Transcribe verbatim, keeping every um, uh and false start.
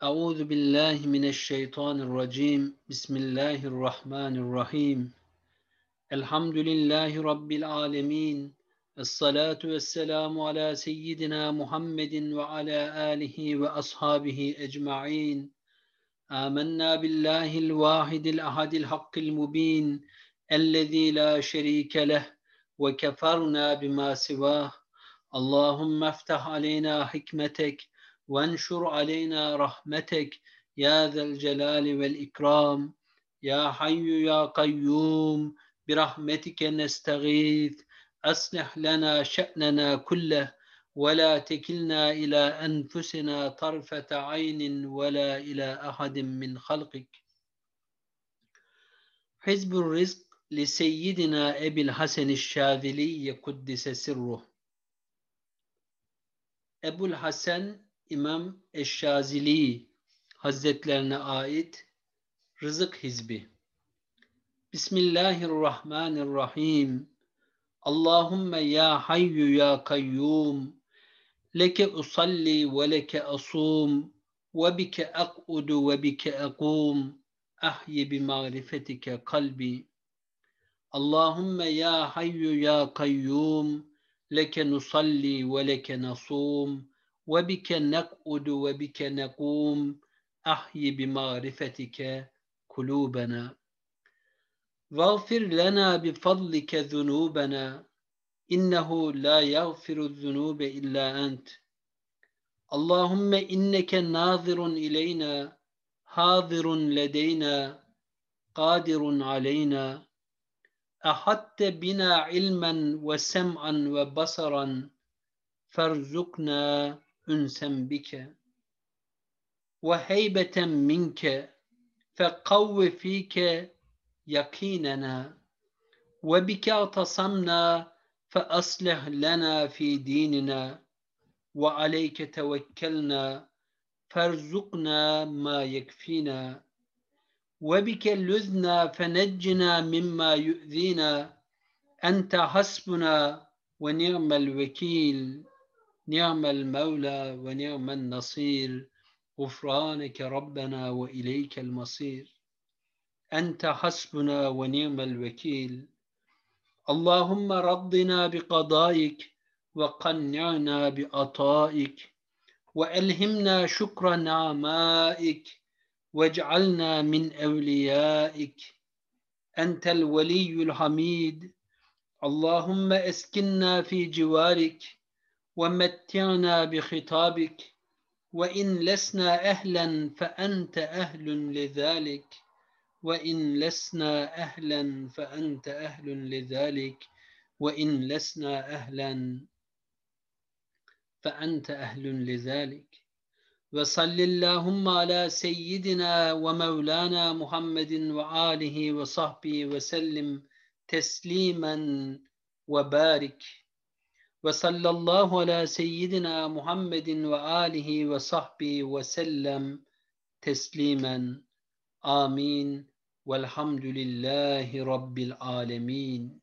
Euzu billahi mineşşeytanirracim. Bismillahirrahmanirrahim. Elhamdülillahi rabbil alamin. Essalatu vesselamu ala seyyidina Muhammedin ve ala alihi ve ashabihi ecmaîn. Âmennâ billâhil vâhidil ahadil hakkil mubîn. Ellezî lâ şerîke leh ve keferna bima sivah. Allahümme iftah aleyna hikmetek ve enşur aleyna rahmetek ya zel celali vel ikram. Ya hayyu ya kayyum birahmetike nestağîth. Aslih lana şe'nena kulleh ve la tekilna ila enfusina tarfete aynin ve la ila ahadin min halkik. Hizbur Rizk li seyyidina Ebil Hasen Şazili kuddise sirruh. Ebul Hasan İmam Eşşazili Hazretlerine ait Rızık Hizbi. Bismillahirrahmanirrahim. Allahümme ya hayyu ya kayyum leke usalli ve leke asum ve bike ak'udu ve bike akum ahyi bi ma'rifetike kalbi. Allahümme ya hayyu ya kayyum leke nusalli ve leke nasum ve bike nek'udu ve bike nekum ahyi bi ma'rifetike kulubena. Vağfir lena bi fadlike zunubena innehu la yağfiru zunube illa ent. Allahümme inneke nazirun ileyna hazirun ledeyna qadirun aleyna. Ahatte bina ilmen ve sem'an ve basaran ferzukna ünsen bike ve heybeten minke fekavve fike yakinena ve bike atasamna fe aslih lena fi dinina ve aleyke tevekkelna ferzukna ma yekfina ve bike lüzna fenecina mimma yu'zina ente hasbuna ve ni'mel vekil ni'mel mevla ve ni'men nasir gufraneke rabbena ve ileykel masir ente hasbuna ve ni'mel vekil. Allahümme raddina bi qadaik ve qanni'na bi ataik ve elhimna şükra na'maik وَاجْعَلْنَا مِنْ أَوْلِيَائِكَ أَنْتَ الْوَلِيُّ الْحَمِيدُ اللهم اسكننا في جوارك ومتعنا بخطابك وإن لسنا أهلا فأنت أهل لذلك وإن لسنا أهلا فأنت أهل لذلك وإن لسنا أهلا فأنت أهل لذلك. Ve sallillahumma ala seyyidina ve mevlana Muhammedin ve alihi ve sahbihi ve sellim teslimen ve barik. Ve sallallahu ala seyyidina Muhammedin ve alihi ve sahbihi ve sellem teslimen. Amin. Velhamdülillahi Rabbil alemin.